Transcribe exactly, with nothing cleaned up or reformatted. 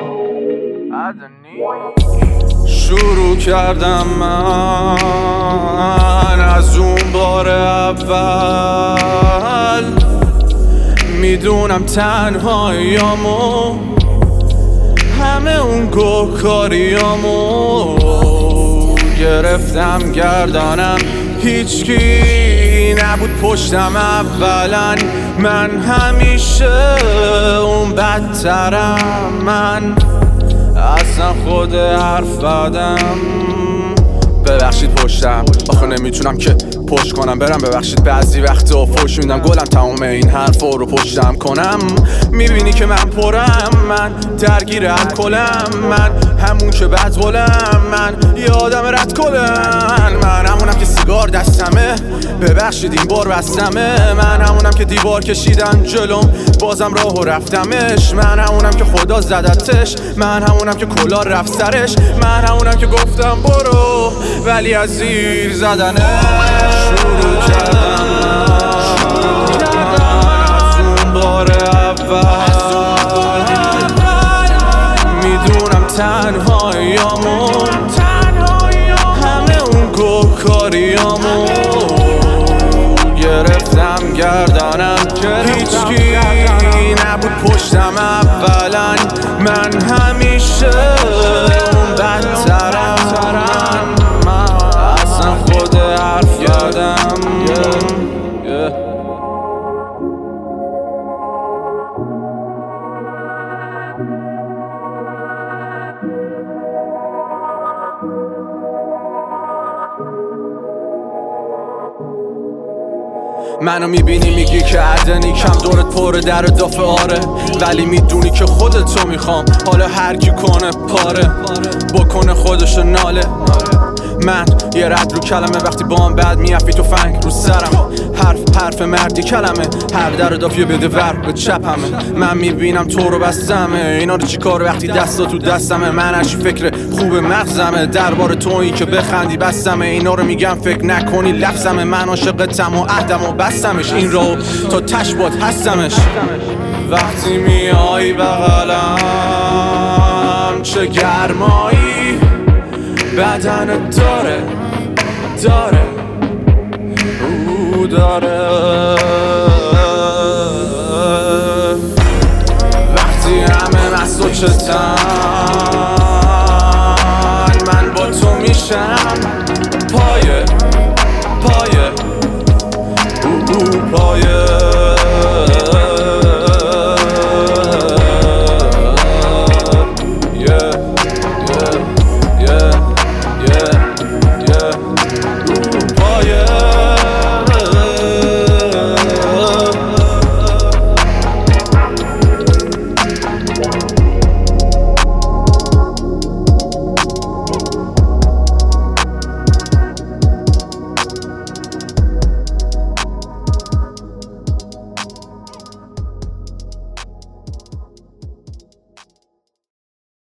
شروع کردم من از اون بار اول، میدونم تنهاییامو، همه اون گوهکاریامو گرفتم گردانم، هیچکی نبود پشتم اولا، من همیشه اون بدترم، من اصلا خود حرف بدم. ببخشید پشتم، آخه نمیتونم که پشت کنم برم، ببخشید بعضی وقتا فوش میدم گلم، تمام این حرفا رو پشتم کنم. میبینی که من پرم، من درگیر الکلم، من همون که بدبلم، من یه آدم رد کلم، من همونم که سیگار دستمه، ببخشید این بار بستمه، من همونم که دیوار کشیدم جلوم بازم راهو رفتمش، من همونم که خدا زدتش، من همونم که کلا رفت سرش، من همونم که گفتم برو ولی از زیر زدنه شروع کردم از اون بار اول، میدونم تنهاییامو، همه اون گوهکاریامو گرفتم گردانم، هیچکی نبود پشتم اولا، من همیشه اون بدترم، اصلا خود حرف یادم. منو میبینی میگی که عدنی کم دورت پر در دافه آره، ولی میدونی که خودتو میخوام، حالا هر کی کنه پاره بکنه خودشو ناله. من یه رد رو کلمه، وقتی با هم بعد میافی تو فنگ رو سرم، حرف حرف مردی کلمه، هر در دافیه بده ور به چپمه، من میبینم تو رو بستمه، اینا رو چی کار وقتی دستا تو دستمه، من هرچی فکر خوب مغزمه، دربار تو این که بخندی بستمه، اینا رو میگم فکر نکنی لفظمه، من عاشقتم و عهدم و بستمش، این رو تا تش باد هستمش. وقتی میای بغلم چه گرمایی بدنت داره داره او داره، وقتی همه مست و چتن من با تو میشم،